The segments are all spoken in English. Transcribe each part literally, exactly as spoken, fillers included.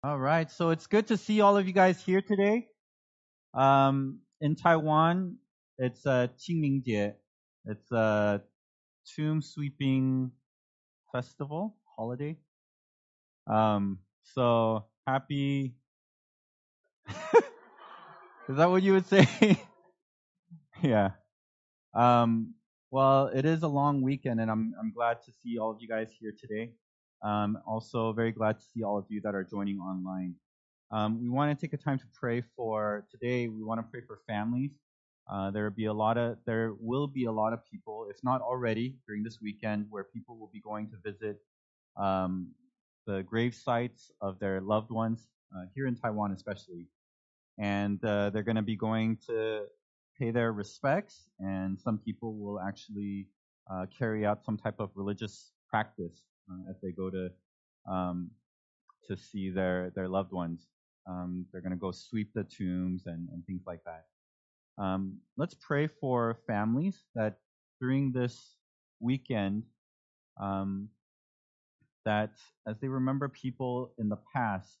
All right, so it's good to see all of you guys here today. Um, in Taiwan, it's uh, Qingmingjie. It's a tomb sweeping festival holiday. Um, so happy. Is that what you would say? Yeah. Um, well, it is a long weekend, and I'm I'm glad to see all of you guys here today. Um, also, very glad to see all of you that are joining online. Um, we want to take a time to pray for today. We want to pray for families. Uh, there will be a lot of there will be a lot of people, if not already, during this weekend, where people will be going to visit um, the grave sites of their loved ones uh, here in Taiwan, especially, and uh, they're going to be going to pay their respects, and some people will actually uh, carry out some type of religious practice uh, as they go to um, to see their their loved ones. Um, they're going to go sweep the tombs and, and things like that. Um, let's pray for families that during this weekend, um, that as they remember people in the past,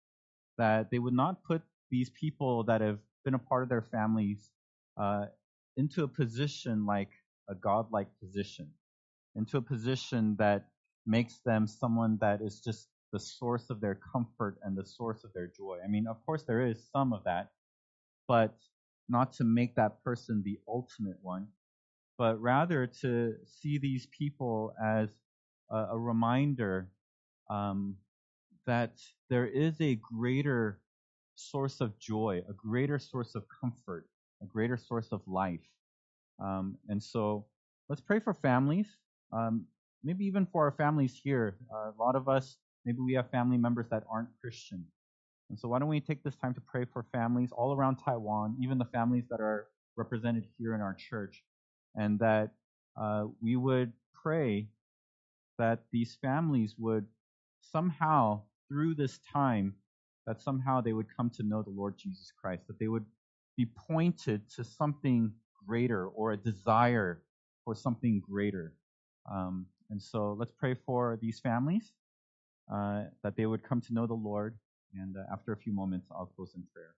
that they would not put these people that have been a part of their families uh, into a position like a godlike position, into a position that makes them someone that is just the source of their comfort and the source of their joy. I mean, of course, there is some of that, but not to make that person the ultimate one, but rather to see these people as a, a reminder um, that there is a greater source of joy, a greater source of comfort, a greater source of life. Um, and so let's pray for families, um, maybe even for our families here. Uh, a lot of us, maybe we have family members that aren't Christian. And so why don't we take this time to pray for families all around Taiwan, even the families that are represented here in our church, and that uh, we would pray that these families would somehow, through this time, that somehow they would come to know the Lord Jesus Christ, that they would be pointed to something greater or a desire for something greater. Um, and so let's pray for these families, uh, that they would come to know the Lord. And uh, after a few moments, I'll close in prayer.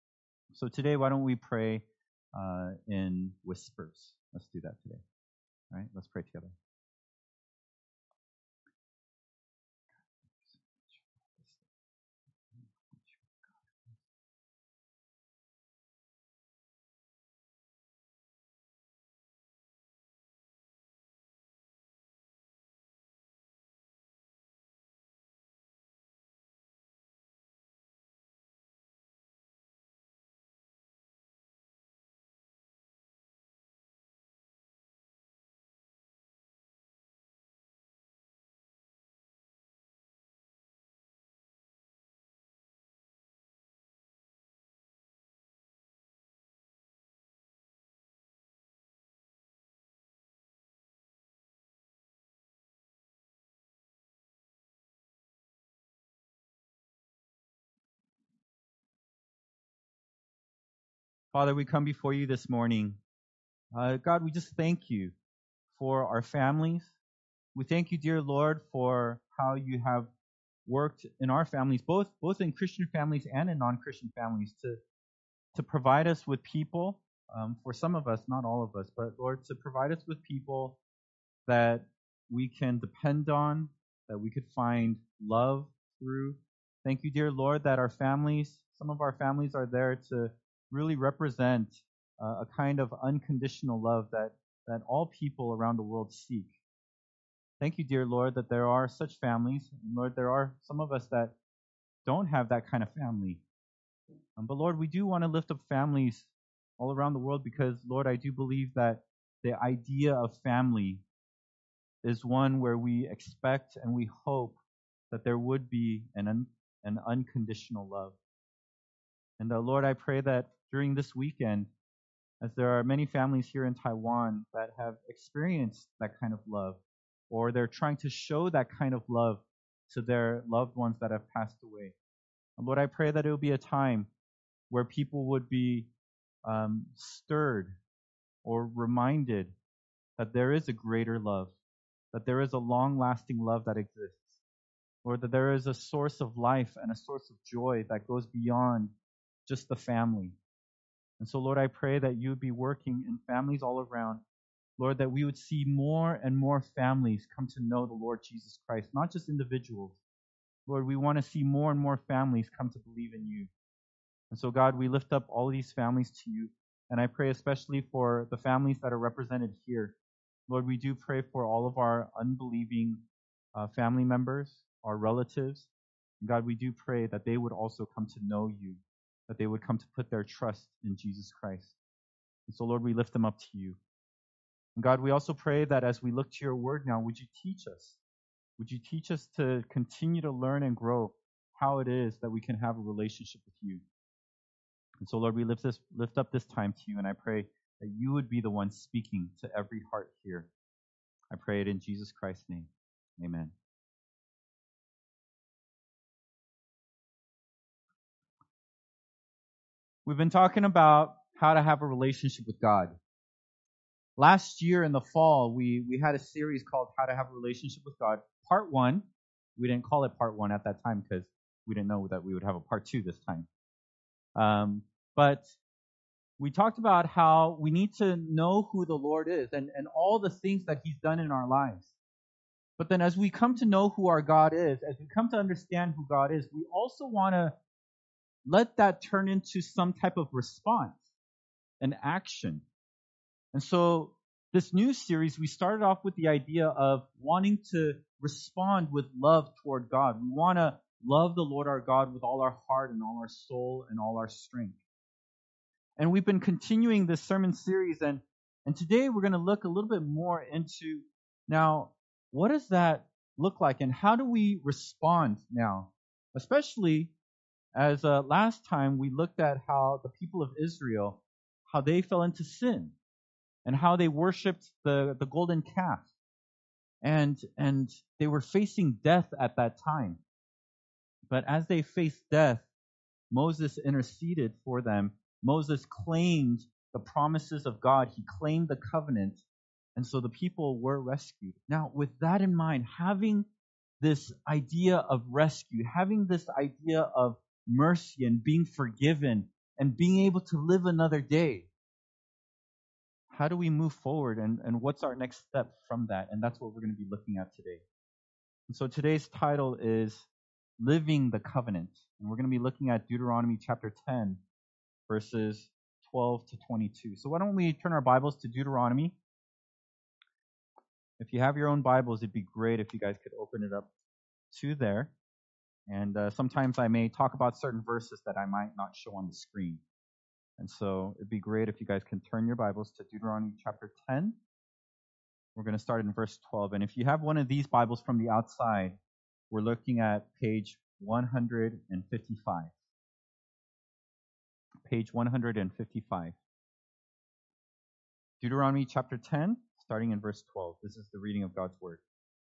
So today, why don't we pray uh, in whispers? Let's do that today. All right, let's pray together. Father, we come before you this morning. Uh, God, we just thank you for our families. We thank you, dear Lord, for how you have worked in our families, both both in Christian families and in non-Christian families, to to provide us with people. Um, for some of us, not all of us, but Lord, to provide us with people that we can depend on, that we could find love through. Thank you, dear Lord, that our families, some of our families are there to really represent uh, a kind of unconditional love that, that all people around the world seek. Thank you, dear Lord, that there are such families. And Lord, there are some of us that don't have that kind of family. Um, but Lord, we do want to lift up families all around the world because, Lord, I do believe that the idea of family is one where we expect and we hope that there would be an, un, an unconditional love. And uh, Lord, I pray that during this weekend, as there are many families here in Taiwan that have experienced that kind of love, or they're trying to show that kind of love to their loved ones that have passed away. And Lord, I pray that it will be a time where people would be um, stirred or reminded that there is a greater love, that there is a long lasting love that exists. Lord, that there is a source of life and a source of joy that goes beyond just the family. And so, Lord, I pray that you would be working in families all around. Lord, that we would see more and more families come to know the Lord Jesus Christ, not just individuals. Lord, we want to see more and more families come to believe in you. And so, God, we lift up all of these families to you. And I pray especially for the families that are represented here. Lord, we do pray for all of our unbelieving uh, family members, our relatives. And God, we do pray that they would also come to know you, that they would come to put their trust in Jesus Christ. And so, Lord, we lift them up to you. And God, we also pray that as we look to your word now, would you teach us? Would you teach us to continue to learn and grow how it is that we can have a relationship with you? And so, Lord, we lift this, lift up this time to you, and I pray that you would be the one speaking to every heart here. I pray it in Jesus Christ's name. Amen. We've been talking about how to have a relationship with God. Last year in the fall, we, we had a series called How to Have a Relationship with God. Part one, we didn't call it part one at that time because we didn't know that we would have a part two this time. Um, but we talked about how we need to know who the Lord is and, and all the things that he's done in our lives. But then as we come to know who our God is, as we come to understand who God is, we also want to let that turn into some type of response, an action. And so this new series, we started off with the idea of wanting to respond with love toward God. We want to love the Lord our God with all our heart and all our soul and all our strength. And we've been continuing this sermon series, and, and today we're going to look a little bit more into, now, what does that look like, and how do we respond now? Especially as uh, last time we looked at how the people of Israel, how they fell into sin, and how they worshipped the, the golden calf. And, and they were facing death at that time. But as they faced death, Moses interceded for them. Moses claimed the promises of God. He claimed the covenant. And so the people were rescued. Now, with that in mind, having this idea of rescue, having this idea of mercy and being forgiven and being able to live another day, how do we move forward, and, and what's our next step from that? And that's what we're going to be looking at today. And so today's title is Living the Covenant. And we're going to be looking at Deuteronomy chapter ten, verses twelve to twenty-two. So why don't we turn our Bibles to Deuteronomy? If you have your own Bibles, it'd be great if you guys could open it up to there. And uh, sometimes I may talk about certain verses that I might not show on the screen. And so it'd be great if you guys can turn your Bibles to Deuteronomy chapter ten. We're going to start in verse twelve. And if you have one of these Bibles from the outside, we're looking at page one hundred fifty-five. Page one hundred fifty-five. Deuteronomy chapter ten, starting in verse twelve. This is the reading of God's word.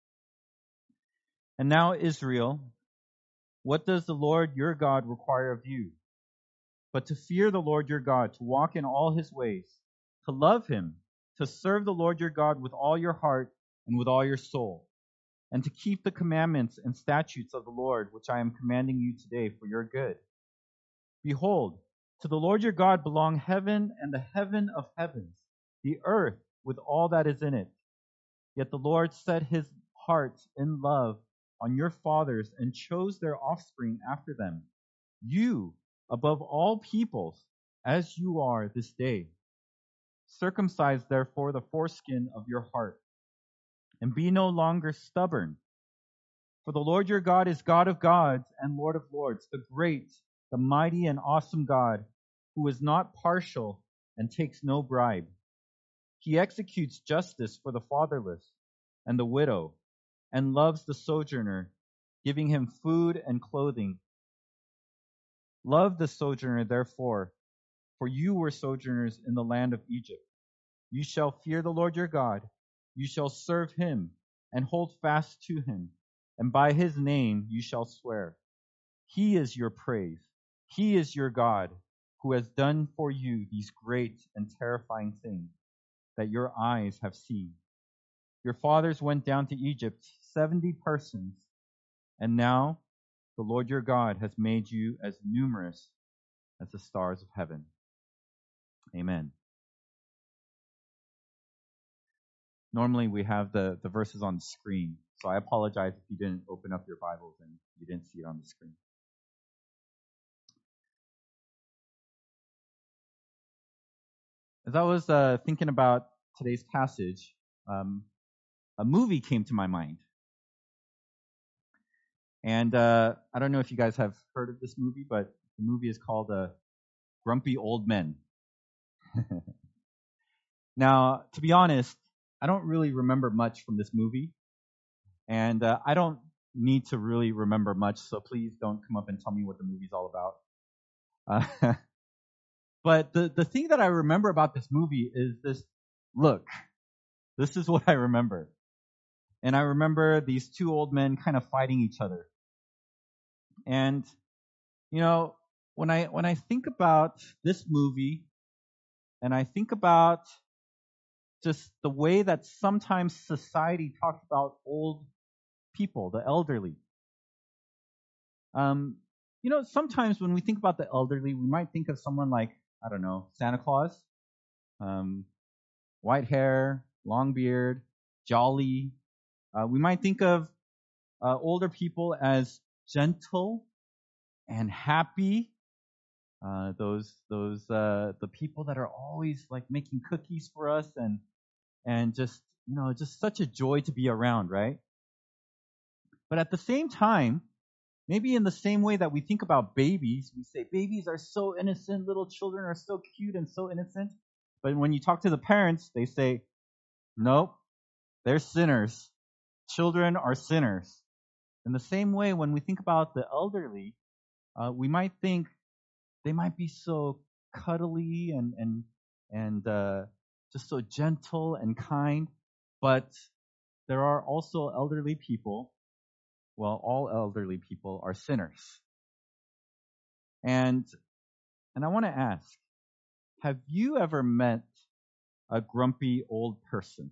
And now, Israel, what does the Lord your God require of you? But to fear the Lord your God, to walk in all his ways, to love him, to serve the Lord your God with all your heart and with all your soul, and to keep the commandments and statutes of the Lord, which I am commanding you today for your good. Behold, to the Lord your God belong heaven and the heaven of heavens, the earth with all that is in it. Yet the Lord set his heart in love on your fathers and chose their offspring after them, you above all peoples, as you are this day. Circumcise therefore the foreskin of your heart, and be no longer stubborn. For the Lord your God is God of gods and Lord of lords, the great, the mighty and awesome God, who is not partial and takes no bribe. He executes justice for the fatherless and the widow, and loves the sojourner, giving him food and clothing. Love the sojourner, therefore, for you were sojourners in the land of Egypt. You shall fear the Lord your God. You shall serve him and hold fast to him, and by his name you shall swear. He is your praise. He is your God, who has done for you these great and terrifying things that your eyes have seen. Your fathers went down to Egypt, seventy persons, And now the Lord your God has made you as numerous as the stars of heaven. Amen. Normally we have the, the verses on the screen, so I apologize if you didn't open up your Bibles and you didn't see it on the screen. As I was uh, thinking about today's passage, um, a movie came to my mind. And uh, I don't know if you guys have heard of this movie, but the movie is called uh, Grumpy Old Men. Now, to be honest, I don't really remember much from this movie. And uh, I don't need to really remember much, so please don't come up and tell me what the movie's all about. Uh, but the, the thing that I remember about this movie is this look. This is what I remember. And I remember these two old men kind of fighting each other. And, you know, when I when I think about this movie, and I think about just the way that sometimes society talks about old people, the elderly. Um, you know, sometimes when we think about the elderly, we might think of someone like, I don't know, Santa Claus, um, white hair, long beard, jolly. Uh, we might think of uh, older people as gentle and happy. Uh, those those uh, the people that are always like making cookies for us and and just you know just such a joy to be around, right? But at the same time, maybe in the same way that we think about babies, we say babies are so innocent, little children are so cute and so innocent. But when you talk to the parents, they say, nope, they're sinners. Children are sinners. In the same way, when we think about the elderly, uh, we might think they might be so cuddly and and and uh, just so gentle and kind, but there are also elderly people. Well, all elderly people are sinners. And and I want to ask, have you ever met a grumpy old person?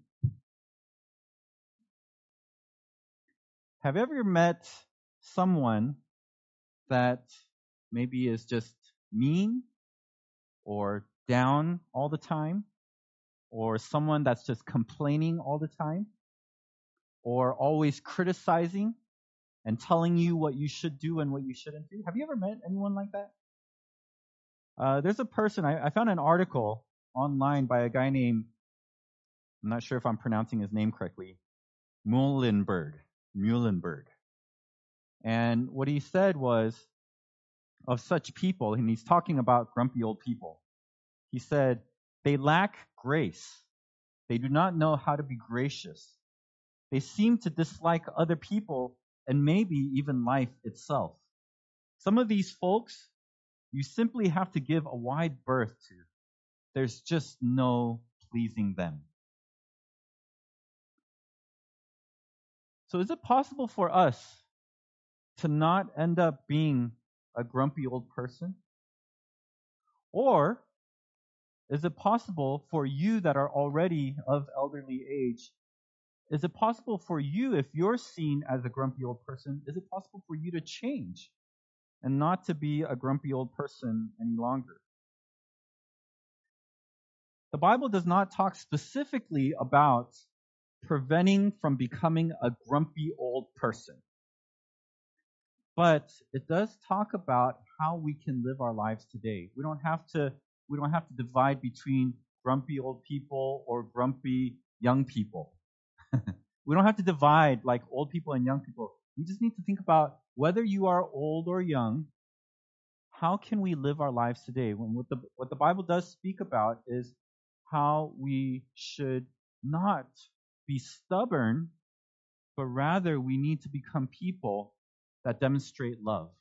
Have you ever met someone that maybe is just mean or down all the time, or someone that's just complaining all the time, or always criticizing and telling you what you should do and what you shouldn't do? Have you ever met anyone like that? Uh, there's a person, I, I found an article online by a guy named, I'm not sure if I'm pronouncing his name correctly, Muhlenberg. Muhlenberg. And what he said was, of such people, and he's talking about grumpy old people, he said, they lack grace. They do not know how to be gracious. They seem to dislike other people and maybe even life itself. Some of these folks, you simply have to give a wide berth to. There's just no pleasing them. So is it possible for us to not end up being a grumpy old person? Or is it possible for you that are already of elderly age, is it possible for you, if you're seen as a grumpy old person, is it possible for you to change and not to be a grumpy old person any longer? The Bible does not talk specifically about preventing from becoming a grumpy old person. But it does talk about how we can live our lives today. We don't have to we don't have to divide between grumpy old people or grumpy young people. We don't have to divide like old people and young people. We just need to think about whether you are old or young, how can we live our lives today? When what the what the Bible does speak about is how we should not be stubborn, but rather we need to become people that demonstrate love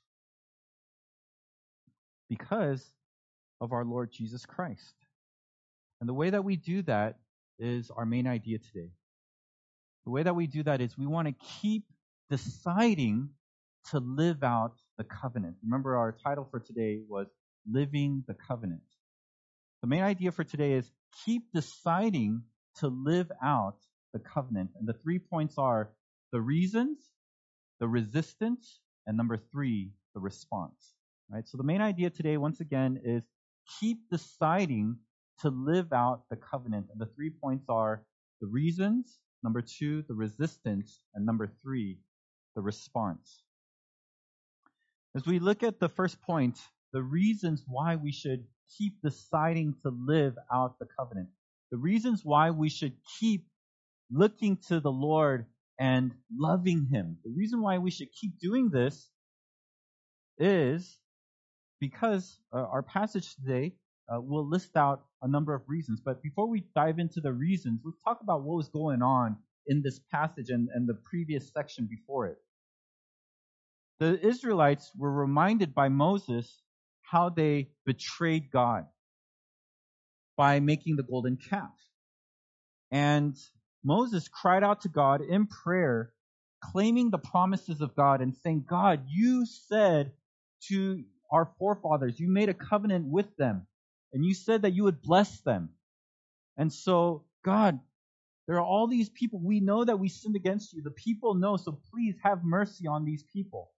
because of our Lord Jesus Christ. And the way that we do that is our main idea today. The way that we do that is we want to keep deciding to live out the covenant. Remember, our title for today was Living the Covenant. The main idea for today is keep deciding to live out the covenant. And the three points are the reasons, the resistance, and number three, the response. Right? So the main idea today, once again, is keep deciding to live out the covenant. And the three points are the reasons, number two, the resistance, and number three, the response. As we look at the first point, the reasons why we should keep deciding to live out the covenant, the reasons why we should keep looking to the Lord and loving Him, the reason why we should keep doing this is because uh, our passage today uh, will list out a number of reasons. But before we dive into the reasons, let's talk about what was going on in this passage and, and the previous section before it. The Israelites were reminded by Moses how they betrayed God by making the golden calf. And Moses cried out to God in prayer, claiming the promises of God and saying, God, you said to our forefathers, you made a covenant with them, and you said that you would bless them. And so, God, there are all these people. We know that we sinned against you. The people know, so please have mercy on these people.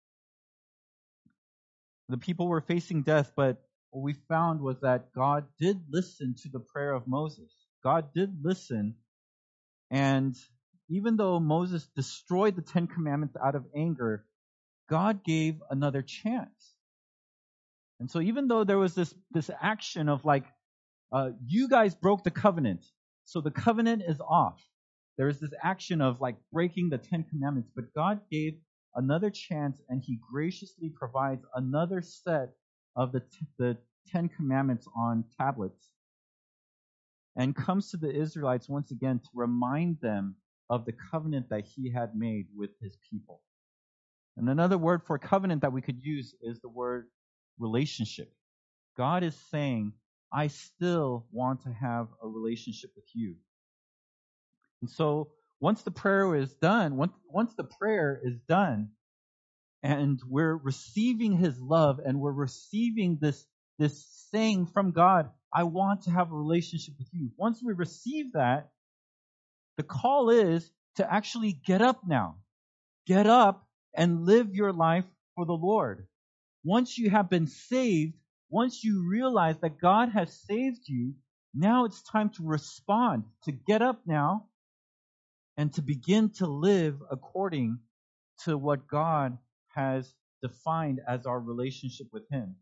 The people were facing death, but what we found was that God did listen to the prayer of Moses. God did listen, and even though Moses destroyed the Ten Commandments out of anger, God gave another chance. And so even though there was this, this action of like, uh, you guys broke the covenant, so the covenant is off. There is this action of like breaking the Ten Commandments, but God gave another chance, and He graciously provides another set of the, t- the Ten Commandments on tablets, and comes to the Israelites once again to remind them of the covenant that He had made with His people. And another word for covenant that we could use is the word relationship. God is saying, I still want to have a relationship with you. And so once the prayer is done, once, once the prayer is done, and we're receiving His love, and we're receiving this, this saying from God, I want to have a relationship with you. Once we receive that, the call is to actually get up now. Get up and live your life for the Lord. Once you have been saved, once you realize that God has saved you, now it's time to respond, to get up now, and to begin to live according to what God has defined as our relationship with Him.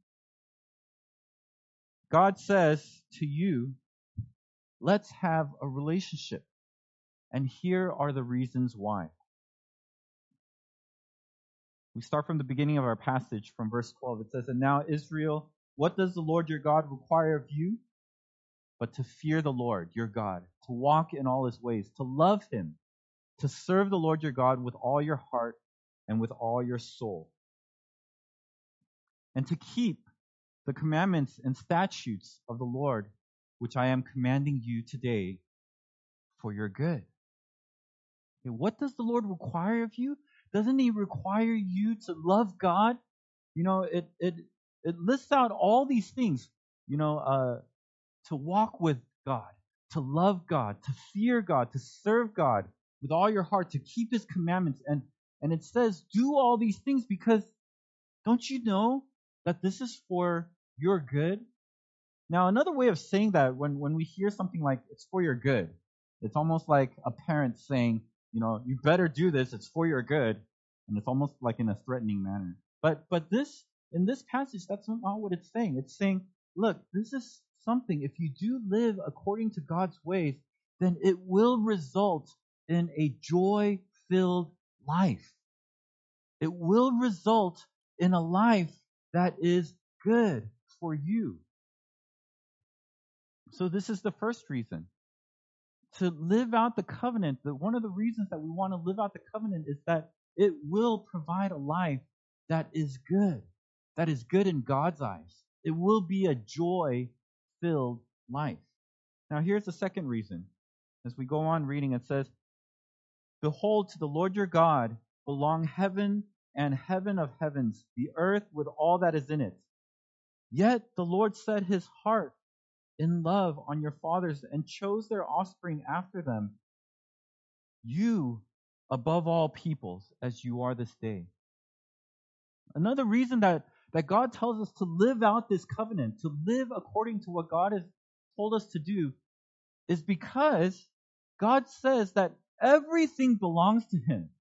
God says to you, let's have a relationship. And here are the reasons why. We start from the beginning of our passage from verse twelve. It says, And now, Israel, what does the Lord your God require of you? But to fear the Lord your God, to walk in all His ways, to love Him, to serve the Lord your God with all your heart and with all your soul, and to keep the commandments and statutes of the Lord, which I am commanding you today for your good. Okay, what does the Lord require of you? Doesn't He require you to love God? You know, it it it lists out all these things. You know, uh, to walk with God, to love God, to fear God, to serve God with all your heart, to keep His commandments, and and it says, do all these things because don't you know that this is for your good? Now, another way of saying that, when when we hear something like it's for your good, it's almost like a parent saying, you know, you better do this, it's for your good, and it's almost like in a threatening manner. But but this in this passage, that's not what it's saying. It's saying, look, this is something, if you do live according to God's ways, then it will result in a joy-filled life. It will result in a life that is good for you. So this is the first reason. To live out the covenant, that one of the reasons that we want to live out the covenant is that it will provide a life that is good, that is good in God's eyes. It will be a joy-filled life. Now here's the second reason. As we go on reading, it says, Behold, to the Lord your God belong heaven and heaven of heavens, the earth with all that is in it. Yet the Lord set His heart in love on your fathers and chose their offspring after them. You above all peoples as you are this day. Another reason that, that God tells us to live out this covenant, to live according to what God has told us to do, is because God says that everything belongs to Him.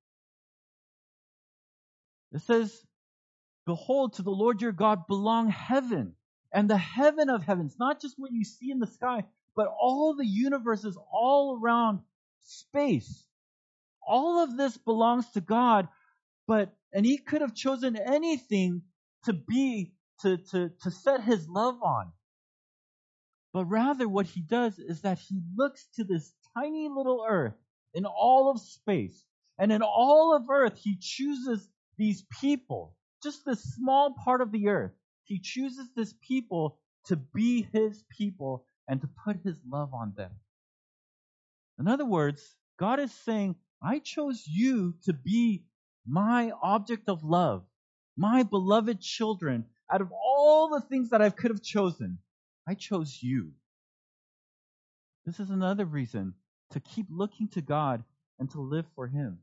It says, behold, to the Lord your God belong heaven and the heaven of heavens, not just what you see in the sky, but all the universes all around space. All of this belongs to God, but, and He could have chosen anything to be, to, to, to set His love on. But rather what He does is that He looks to this tiny little earth in all of space. And in all of earth, He chooses these people, just this small part of the earth. He chooses this people to be His people and to put His love on them. In other words, God is saying, I chose you to be my object of love, my beloved children. Out of all the things that I could have chosen, I chose you. This is another reason to keep looking to God and to live for Him.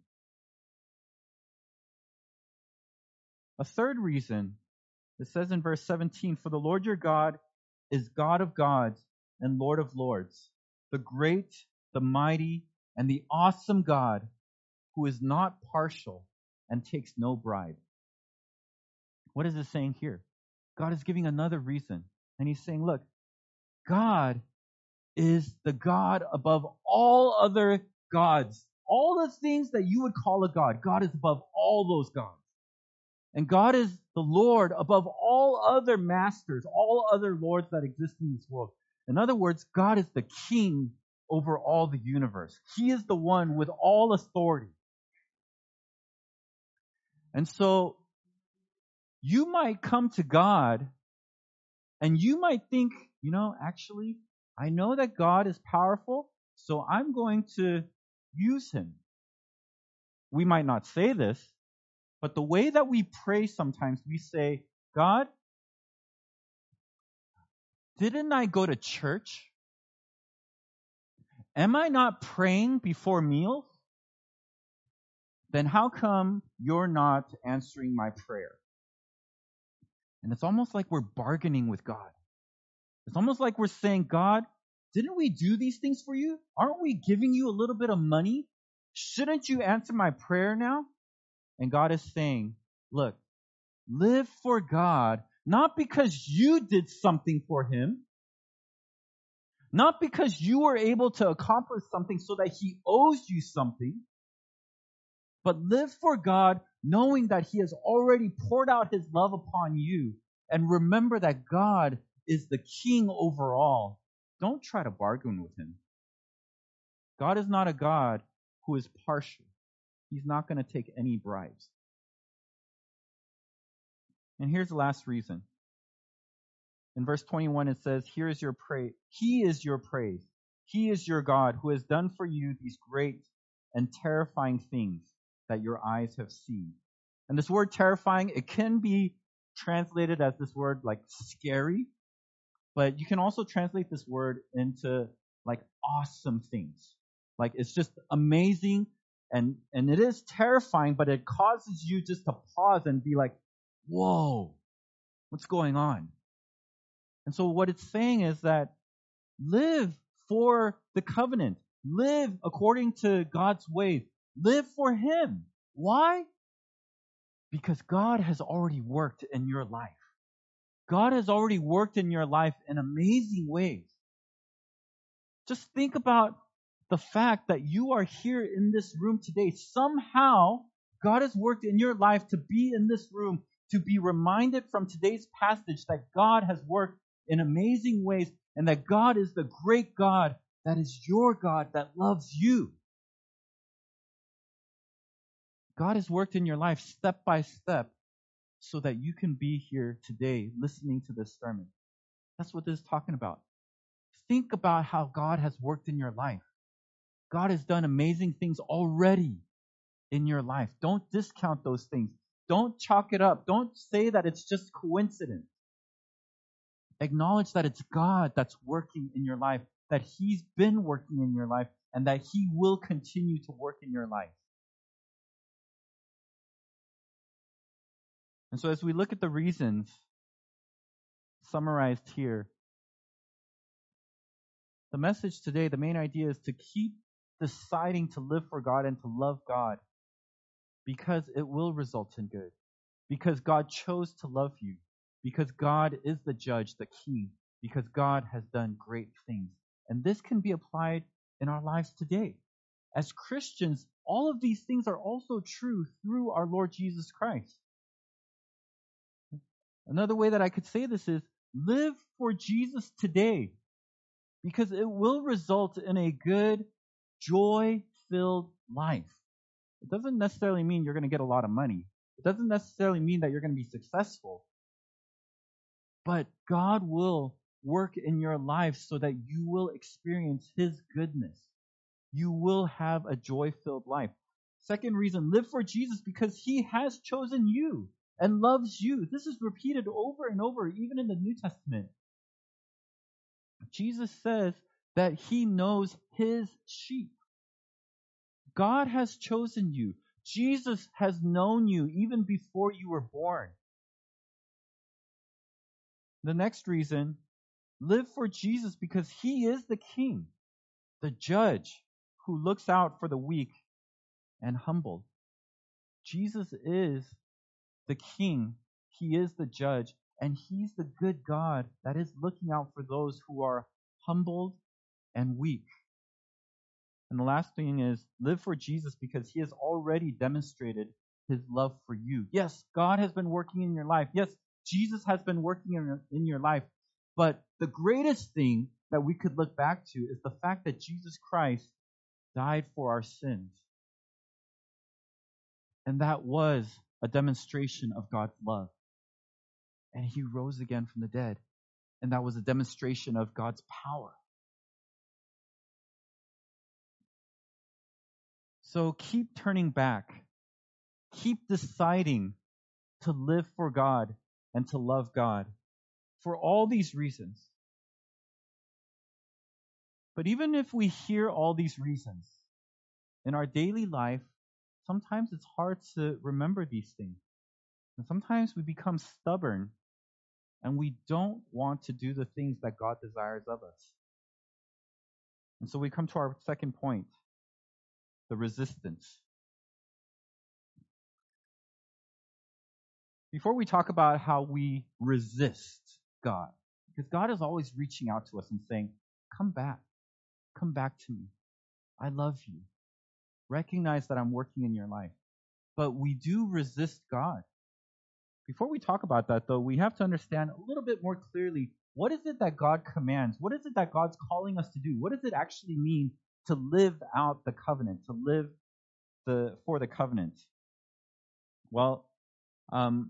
A third reason, it says in verse seventeen, for the Lord your God is God of gods and Lord of lords, the great, the mighty, and the awesome God who is not partial and takes no bribe. What is it saying here? God is giving another reason. And He's saying, look, God is the God above all other gods. All the things that you would call a God, God is above all those gods. And God is the Lord above all other masters, all other lords that exist in this world. In other words, God is the king over all the universe. He is the one with all authority. And so you might come to God and you might think, you know, actually, I know that God is powerful, so I'm going to use Him. We might not say this, but the way that we pray sometimes, we say, God, didn't I go to church? Am I not praying before meals? Then how come you're not answering my prayer? And it's almost like we're bargaining with God. It's almost like we're saying, God, didn't we do these things for you? Aren't we giving you a little bit of money? Shouldn't you answer my prayer now? And God is saying, look, live for God, not because you did something for Him, not because you were able to accomplish something so that He owes you something, but live for God knowing that He has already poured out His love upon you. And remember that God is the king over all. Don't try to bargain with Him. God is not a God who is partial. He's not going to take any bribes. And here's the last reason. In verse twenty-one, it says, Here is your praise. He is your praise. He is your God who has done for you these great and terrifying things that your eyes have seen. And this word terrifying, it can be translated as this word like scary, but you can also translate this word into like awesome things. Like it's just amazing and, and it is terrifying, but it causes you just to pause and be like, whoa, what's going on? And so what it's saying is that live for the covenant. Live according to God's ways. Live for Him. Why? Because God has already worked in your life. God has already worked in your life in amazing ways. Just think about the fact that you are here in this room today. Somehow, God has worked in your life to be in this room, to be reminded from today's passage that God has worked in amazing ways and that God is the great God that is your God that loves you. God has worked in your life step by step so that you can be here today listening to this sermon. That's what this is talking about. Think about how God has worked in your life. God has done amazing things already in your life. Don't discount those things. Don't chalk it up. Don't say that it's just coincidence. Acknowledge that it's God that's working in your life, that He's been working in your life, and that He will continue to work in your life. And so as we look at the reasons summarized here, the message today, the main idea is to keep deciding to live for God and to love God because it will result in good. Because God chose to love you. Because God is the judge, the king. Because God has done great things. And this can be applied in our lives today. As Christians, all of these things are also true through our Lord Jesus Christ. Another way that I could say this is, live for Jesus today, because it will result in a good, joy-filled life. It doesn't necessarily mean you're going to get a lot of money. It doesn't necessarily mean that you're going to be successful. But God will work in your life so that you will experience His goodness. You will have a joy-filled life. Second reason, live for Jesus because He has chosen you and loves you. This is repeated over and over, even in the New Testament. Jesus says that He knows His sheep. God has chosen you. Jesus has known you even before you were born. The next reason, live for Jesus because He is the King, the judge who looks out for the weak and humbled. Jesus is the King. He is the judge, and He's the good God that is looking out for those who are humbled and weak. And the last thing is, live for Jesus because He has already demonstrated His love for you. Yes, God has been working in your life. Yes, Jesus has been working in your, in your life. But the greatest thing that we could look back to is the fact that Jesus Christ died for our sins. And that was a demonstration of God's love. And He rose again from the dead. And that was a demonstration of God's power. So keep turning back. Keep deciding to live for God and to love God for all these reasons. But even if we hear all these reasons in our daily life, sometimes it's hard to remember these things. And sometimes we become stubborn and we don't want to do the things that God desires of us. And so we come to our second point, the resistance. Before we talk about how we resist God, because God is always reaching out to us and saying, come back, come back to me. I love you. Recognize that I'm working in your life. But we do resist God. Before we talk about that, though, we have to understand a little bit more clearly, what is it that God commands? What is it that God's calling us to do? What does it actually mean to live out the covenant, to live the for the covenant? Well, um,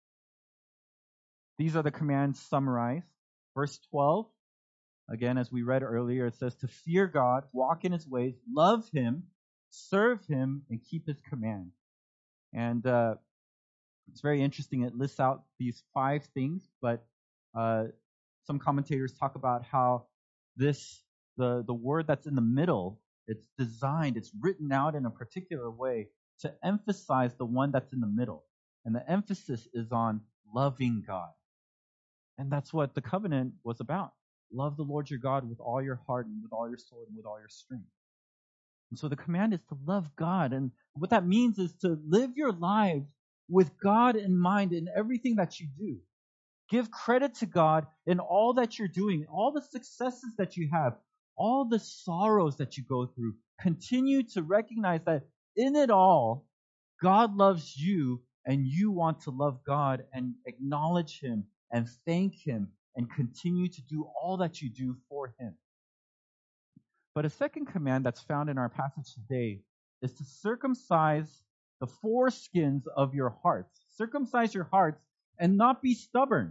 these are the commands summarized. Verse twelve, again, as we read earlier, it says to fear God, walk in His ways, love Him, serve Him, and keep His commands. And uh, it's very interesting. It lists out these five things, but uh, some commentators talk about how this, the, the word that's in the middle, it's designed, it's written out in a particular way to emphasize the one that's in the middle. And the emphasis is on loving God. And that's what the covenant was about. Love the Lord your God with all your heart and with all your soul and with all your strength. And so the command is to love God. And what that means is to live your lives with God in mind in everything that you do. Give credit to God in all that you're doing, all the successes that you have, all the sorrows that you go through. Continue to recognize that in it all, God loves you and you want to love God and acknowledge Him and thank Him and continue to do all that you do for Him. But a second command that's found in our passage today is to circumcise the foreskins of your hearts. Circumcise your hearts and not be stubborn.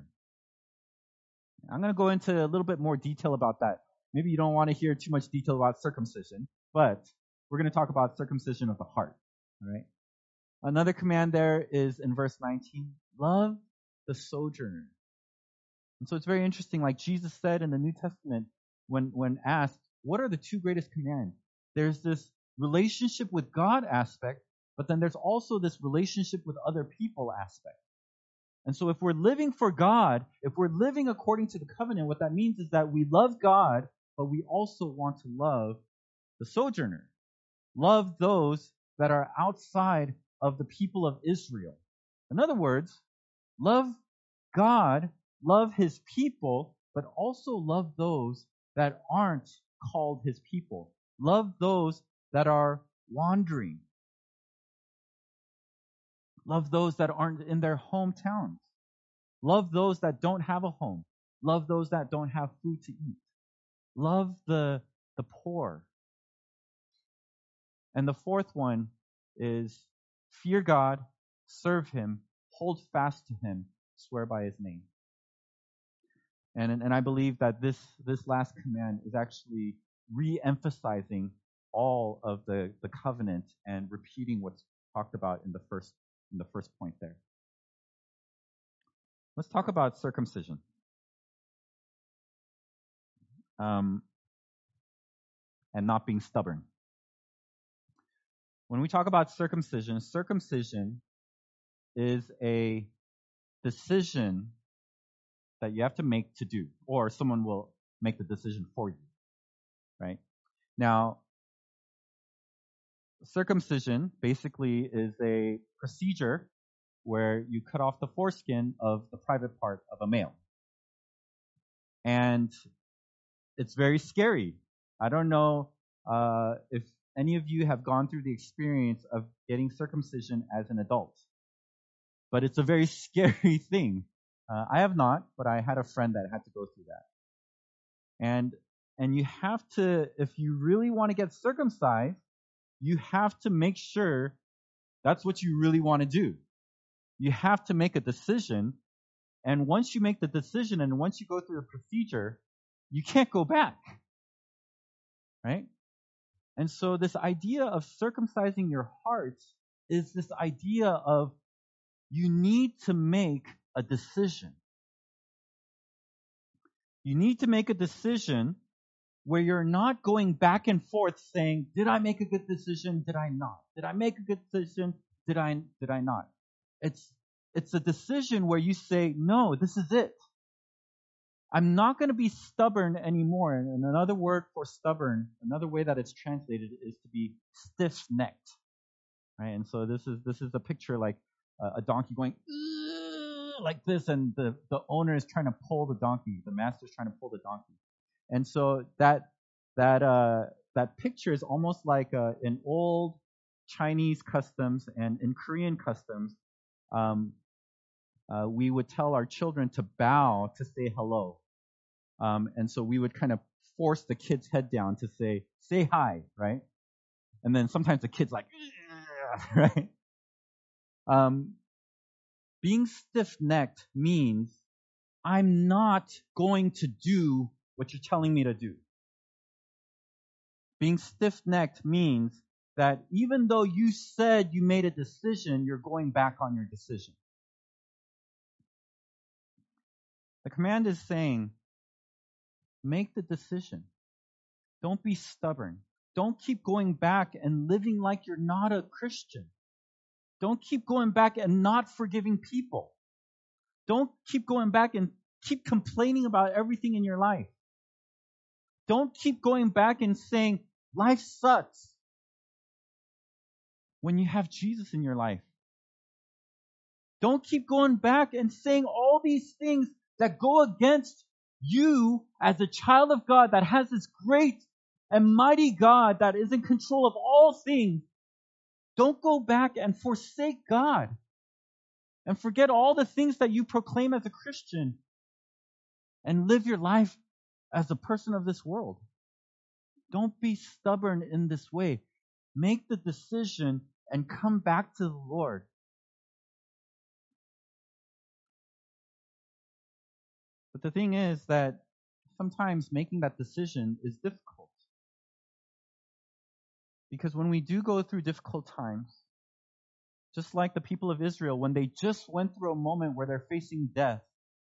I'm going to go into a little bit more detail about that. Maybe you don't want to hear too much detail about circumcision, but we're going to talk about circumcision of the heart. All right. Another command there is in verse nineteen, love the sojourner. And so it's very interesting, like Jesus said in the New Testament, when, when asked, what are the two greatest commands? There's this relationship with God aspect, but then there's also this relationship with other people aspect. And so if we're living for God, if we're living according to the covenant, what that means is that we love God, but we also want to love the sojourner. Love those that are outside of the people of Israel. In other words, love God, love his people, but also love those that aren't called his people. Love those that are wandering. Love those that aren't in their hometowns. Love those that don't have a home. Love those that don't have food to eat. Love the, the poor. And the fourth one is fear God, serve him, hold fast to him, swear by his name. And, and I believe that this, this last command is actually re-emphasizing all of the, the covenant and repeating what's talked about in the first in the first point there. Let's talk about circumcision. Um, and not being stubborn. When we talk about circumcision, circumcision is a decision that you have to make to do, or someone will make the decision for you, right? Now, circumcision basically is a procedure where you cut off the foreskin of the private part of a male. And it's very scary. I don't know uh, if any of you have gone through the experience of getting circumcision as an adult, but it's a very scary thing. Uh, I have not, but I had a friend that had to go through that. And and you have to, if you really want to get circumcised, you have to make sure that's what you really want to do. You have to make a decision, and once you make the decision and once you go through a procedure, you can't go back, right? And so this idea of circumcising your heart is this idea of you need to make a decision. You need to make a decision where you're not going back and forth saying, did I make a good decision? Did I not? Did I make a good decision? Did I, did I not? It's, it's a decision where you say, no, this is it. I'm not going to be stubborn anymore. And another word for stubborn, another way that it's translated is to be stiff-necked. Right? And so this is this is a picture like uh, a donkey going like this, and the, the owner is trying to pull the donkey. The master is trying to pull the donkey. And so that that uh, that picture is almost like uh, in old Chinese customs and in Korean customs. Um, uh, we would tell our children to bow to say hello. Um, and so we would kind of force the kid's head down to say, say hi, right? And then sometimes the kid's like, right? Um, being stiff-necked means I'm not going to do what you're telling me to do. Being stiff-necked means that even though you said you made a decision, you're going back on your decision. The command is saying, make the decision. Don't be stubborn. Don't keep going back and living like you're not a Christian. Don't keep going back and not forgiving people. Don't keep going back and keep complaining about everything in your life. Don't keep going back and saying, life sucks, when you have Jesus in your life. Don't keep going back and saying all these things that go against you as a child of God that has this great and mighty God that is in control of all things. Don't go back and forsake God and forget all the things that you proclaim as a Christian and live your life as a person of this world. Don't be stubborn in this way. Make the decision and come back to the Lord. But the thing is that sometimes making that decision is difficult. Because when we do go through difficult times, just like the people of Israel, when they just went through a moment where they're facing death,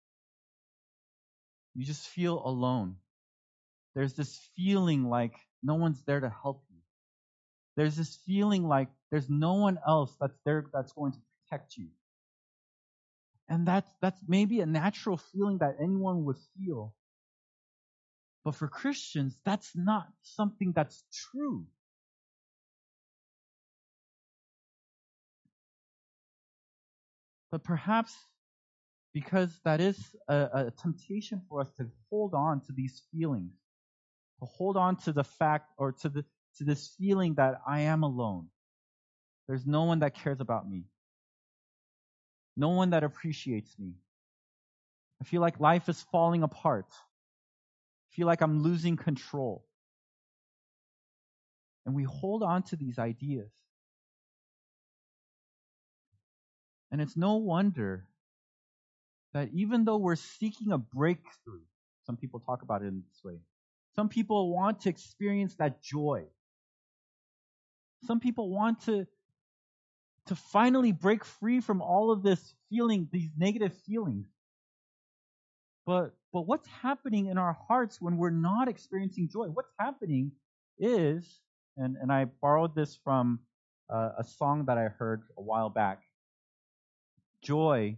you just feel alone. There's this feeling like no one's there to help you. There's this feeling like there's no one else that's there that's going to protect you. And that's, that's maybe a natural feeling that anyone would feel. But for Christians, that's not something that's true. But perhaps because that is a, a temptation for us to hold on to these feelings, to hold on to the fact or to the to this feeling that I am alone. There's no one that cares about me. No one that appreciates me. I feel like life is falling apart. I feel like I'm losing control. And we hold on to these ideas. And it's no wonder that even though we're seeking a breakthrough, some people talk about it in this way. Some people want to experience that joy. Some people want to, to finally break free from all of this feeling, these negative feelings. But but what's happening in our hearts when we're not experiencing joy? What's happening is, and, and I borrowed this from uh, a song that I heard a while back. Joy,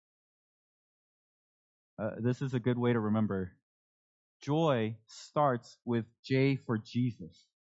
uh, this is a good way to remember. Joy starts with J for Jesus.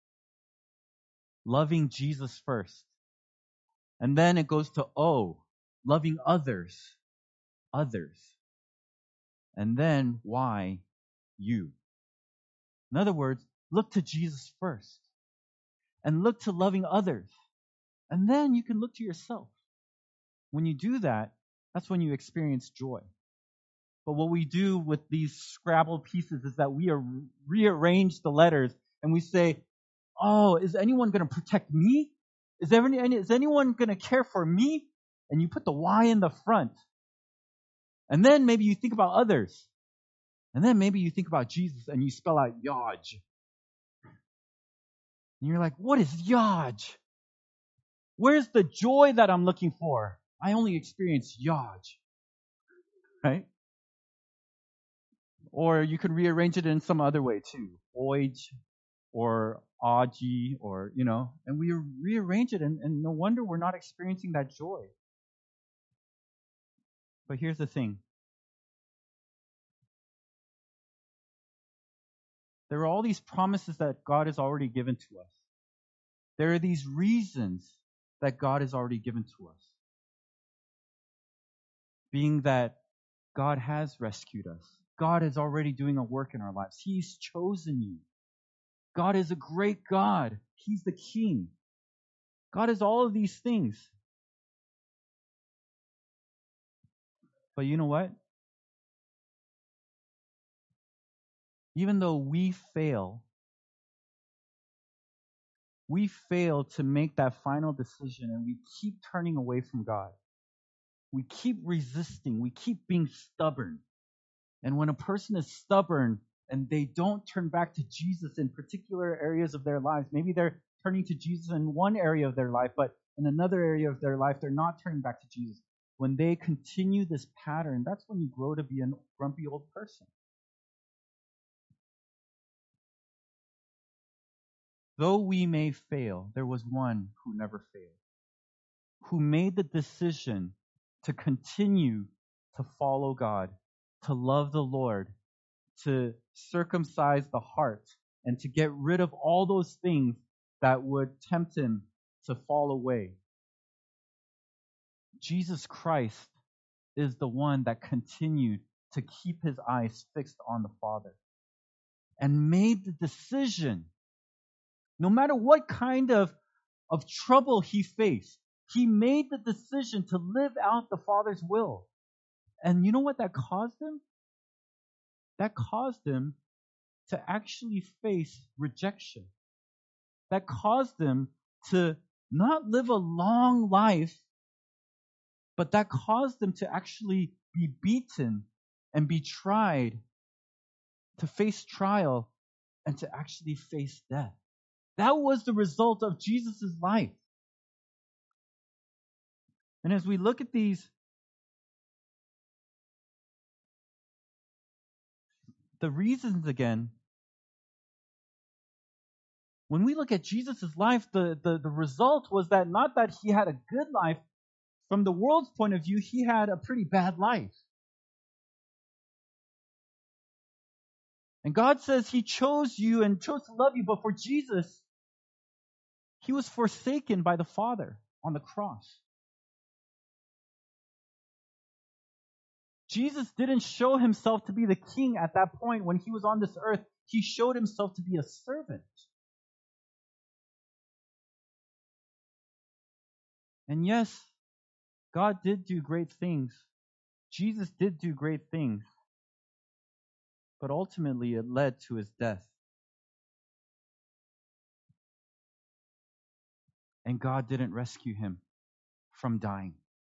Loving Jesus first. And then it goes to O, loving others. Others. And then Y, you. In other words, look to Jesus first. And look to loving others. And then you can look to yourself. When you do that, that's when you experience joy. But what we do with these Scrabble pieces is that we are rearrange the letters and we say, oh, is anyone going to protect me? Is, there any, is anyone going to care for me? And you put the Y in the front. And then maybe you think about others. And then maybe you think about Jesus and you spell out Yaj. And you're like, what is Yaj? Where's the joy that I'm looking for? I only experience Yaj. Right? Or you could rearrange it in some other way too. Oj or Aji or, you know, and we rearrange it and, and no wonder we're not experiencing that joy. But here's the thing. There are all these promises that God has already given to us. There are these reasons that God has already given to us. Being that God has rescued us. God is already doing a work in our lives. He's chosen you. God is a great God. He's the King. God is all of these things. But you know what? Even though we fail, we fail to make that final decision and we keep turning away from God. We keep resisting. We keep being stubborn. And when a person is stubborn and they don't turn back to Jesus in particular areas of their lives, maybe they're turning to Jesus in one area of their life, but in another area of their life, they're not turning back to Jesus. When they continue this pattern, that's when you grow to be a grumpy old person. Though we may fail, there was one who never failed, who made the decision to continue to follow God, to love the Lord, to circumcise the heart, and to get rid of all those things that would tempt him to fall away. Jesus Christ is the one that continued to keep his eyes fixed on the Father and made the decision, no matter what kind of, of trouble he faced, he made the decision to live out the Father's will. And you know what that caused him? That caused him to actually face rejection. That caused him to not live a long life, but that caused him to actually be beaten and be tried, to face trial, and to actually face death. That was the result of Jesus' life. And as we look at these, the reasons again, when we look at Jesus' life, the, the, the result was that not that he had a good life, from the world's point of view, he had a pretty bad life. And God says he chose you and chose to love you, but for Jesus, he was forsaken by the Father on the cross. Jesus didn't show himself to be the king at that point when he was on this earth. He showed himself to be a servant. And yes, God did do great things. Jesus did do great things. But ultimately, it led to his death. And God didn't rescue him from dying.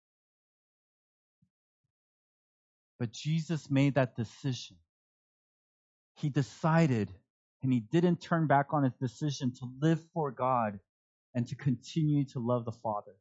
But Jesus made that decision. He decided, and he didn't turn back on his decision to live for God and to continue to love the Father.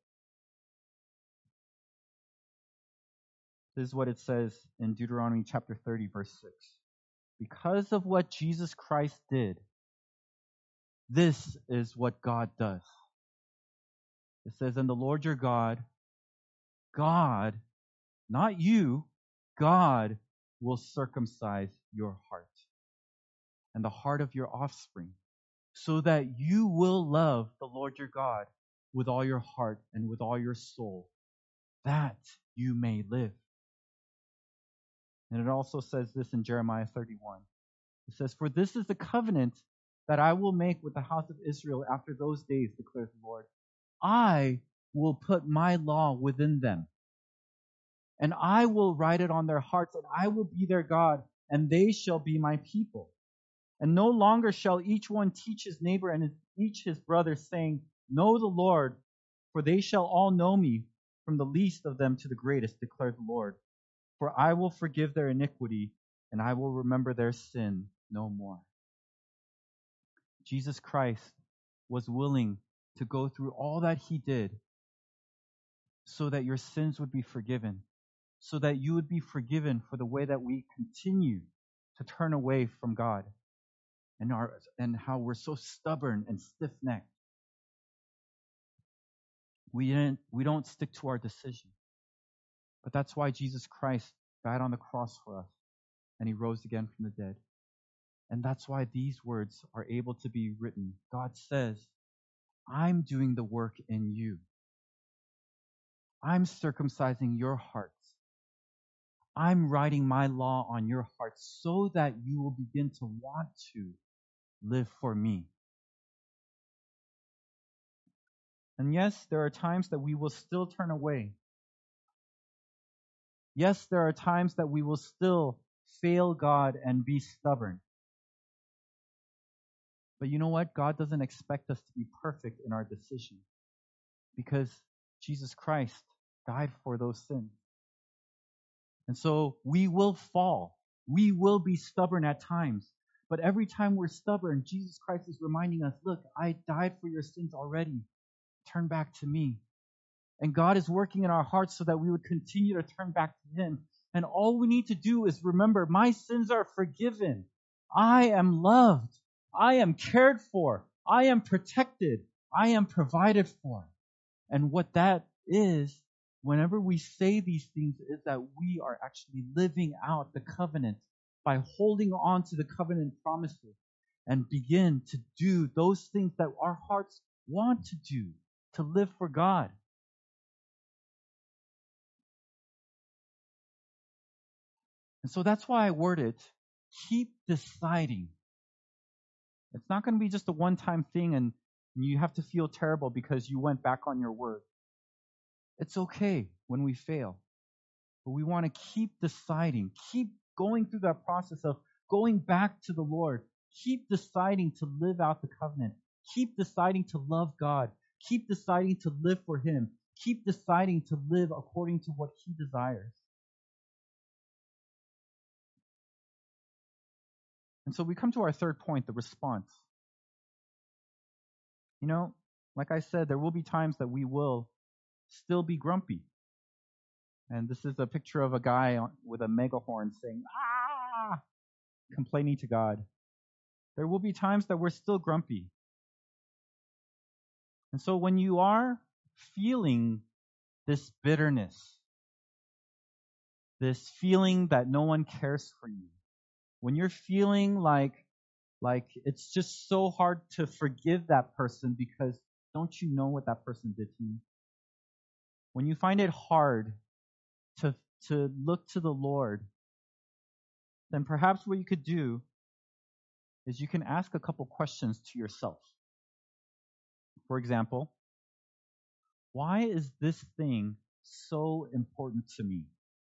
This is what it says in Deuteronomy chapter thirty, verse six. Because of what Jesus Christ did, this is what God does. It says, and the Lord your God, God, not you, God will circumcise your heart and the heart of your offspring, so that you will love the Lord your God with all your heart and with all your soul, that you may live. And it also says this in Jeremiah thirty-one. It says, for this is the covenant that I will make with the house of Israel after those days, declares the Lord. I will put my law within them, and I will write it on their hearts, and I will be their God, and they shall be my people. And no longer shall each one teach his neighbor and his, each his brother, saying, know the Lord, for they shall all know me, from the least of them to the greatest, declares the Lord. For I will forgive their iniquity, and I will remember their sin no more. Jesus Christ was willing to go through all that he did so that your sins would be forgiven, so that you would be forgiven for the way that we continue to turn away from God and, our, and how we're so stubborn and stiff-necked. We, didn't, we don't stick to our decision. But that's why Jesus Christ died on the cross for us, and he rose again from the dead. And that's why these words are able to be written. God says, I'm doing the work in you. I'm circumcising your hearts. I'm writing my law on your hearts so that you will begin to want to live for me. And yes, there are times that we will still turn away. Yes, there are times that we will still fail God and be stubborn. But you know what? God doesn't expect us to be perfect in our decision, because Jesus Christ died for those sins. And so we will fall. We will be stubborn at times. But every time we're stubborn, Jesus Christ is reminding us, look, I died for your sins already. Turn back to me. And God is working in our hearts so that we would continue to turn back to him. And all we need to do is remember, my sins are forgiven. I am loved. I am cared for. I am protected. I am provided for. And what that is, whenever we say these things, is that we are actually living out the covenant by holding on to the covenant promises and begin to do those things that our hearts want to do, to live for God. And so that's why I word it, keep deciding. It's not going to be just a one-time thing and you have to feel terrible because you went back on your word. It's okay when we fail. But we want to keep deciding, keep going through that process of going back to the Lord. Keep deciding to live out the covenant. Keep deciding to love God. Keep deciding to live for him. Keep deciding to live according to what he desires. And so we come to our third point, the response. You know, like I said, there will be times that we will still be grumpy. And this is a picture of a guy with a megahorn saying, ah, complaining to God. There will be times that we're still grumpy. And so when you are feeling this bitterness, this feeling that no one cares for you, when you're feeling like like it's just so hard to forgive that person because don't you know what that person did to you? When you find it hard to to look to the Lord, then perhaps what you could do is you can ask a couple questions to yourself. For example, why is this thing so important to me?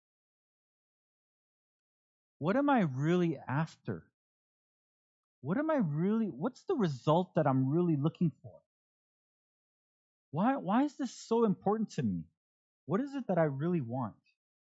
What am I really after? What am I really, what's the result that I'm really looking for? Why, why is this so important to me? What is it that I really want?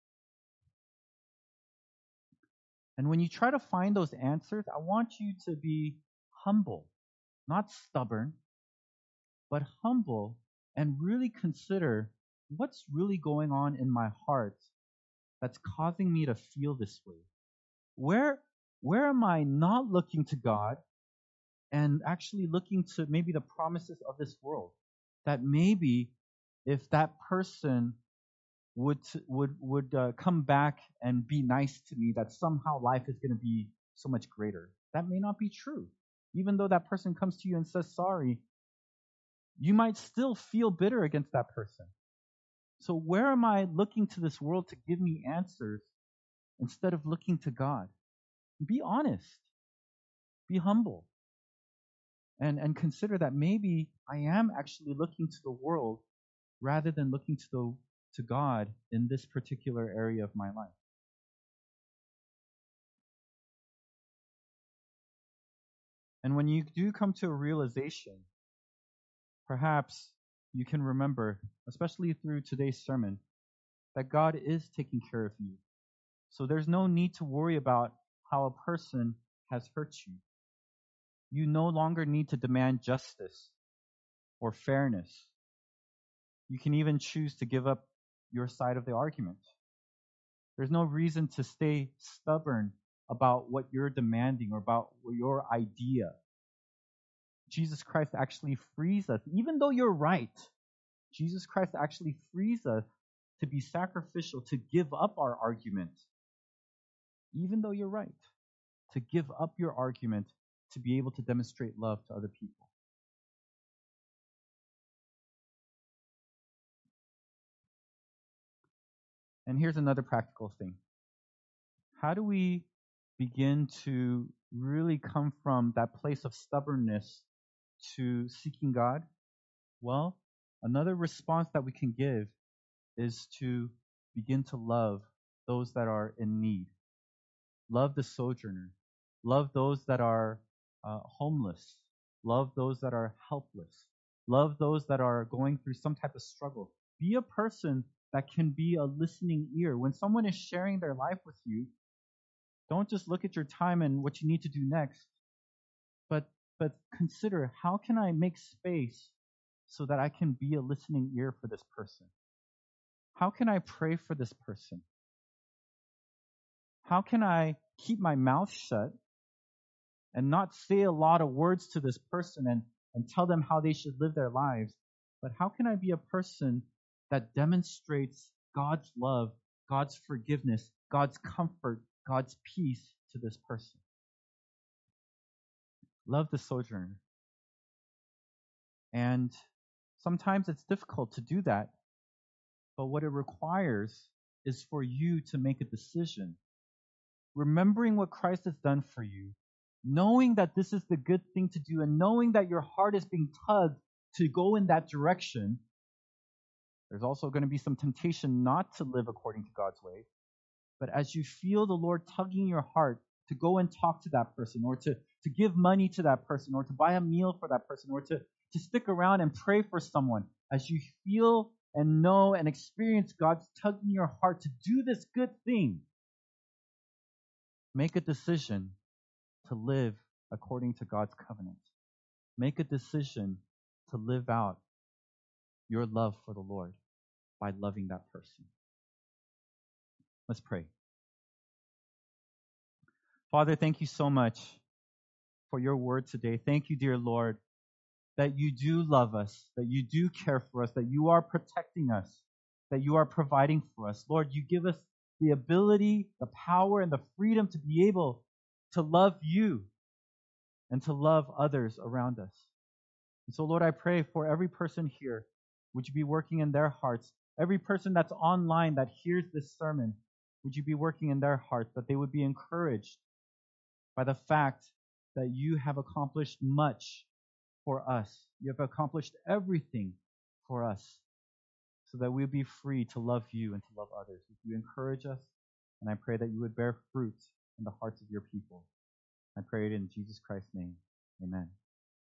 And when you try to find those answers, I want you to be humble, not stubborn, but humble and really consider what's really going on in my heart that's causing me to feel this way. Where, where am I not looking to God and actually looking to maybe the promises of this world? That maybe if that person would would would uh, come back and be nice to me, that somehow life is going to be so much greater. That may not be true. Even though that person comes to you and says sorry, you might still feel bitter against that person. So where am I looking to this world to give me answers instead of looking to God? Be honest. Be humble. And, and consider that maybe I am actually looking to the world rather than looking to the to God in this particular area of my life. And when you do come to a realization, perhaps you can remember, especially through today's sermon, that God is taking care of you. So there's no need to worry about how a person has hurt you. You no longer need to demand justice or fairness. You can even choose to give up your side of the argument. There's no reason to stay stubborn about what you're demanding or about your idea. Jesus Christ actually frees us. Even though you're right, Jesus Christ actually frees us to be sacrificial, to give up our argument. Even though you're right, to give up your argument to be able to demonstrate love to other people. And here's another practical thing. How do we begin to really come from that place of stubbornness to seeking God? Well, another response that we can give is to begin to love those that are in need. Love the sojourner. Love those that are uh, homeless. Love those that are helpless. Love those that are going through some type of struggle. Be a person that can be a listening ear. When someone is sharing their life with you, don't just look at your time and what you need to do next, but but consider, how can I make space so that I can be a listening ear for this person? How can I pray for this person? How can I keep my mouth shut and not say a lot of words to this person and, and tell them how they should live their lives? But how can I be a person that demonstrates God's love, God's forgiveness, God's comfort, God's peace to this person? Love the sojourner. And sometimes it's difficult to do that, but what it requires is for you to make a decision. Remembering what Christ has done for you, knowing that this is the good thing to do, and knowing that your heart is being tugged to go in that direction. There's also going to be some temptation not to live according to God's way. But as you feel the Lord tugging your heart to go and talk to that person, or to, to give money to that person, or to buy a meal for that person, or to, to stick around and pray for someone, as you feel and know and experience God's tugging your heart to do this good thing, make a decision to live according to God's covenant. Make a decision to live out your love for the Lord by loving that person. Let's pray. Father, thank you so much for your word today. Thank you, dear Lord, that you do love us, that you do care for us, that you are protecting us. that you are providing for us. Lord, you give us the ability, the power, and the freedom to be able to love you and to love others around us. And so, Lord, I pray for every person here, would you be working in their hearts? Every person that's online that hears this sermon, would you be working in their hearts, that they would be encouraged by the fact that you have accomplished much for us. You have accomplished everything for us so that we would be free to love you and to love others. Would you encourage us? And I pray that you would bear fruit in the hearts of your people. I pray it in Jesus Christ's name. Amen.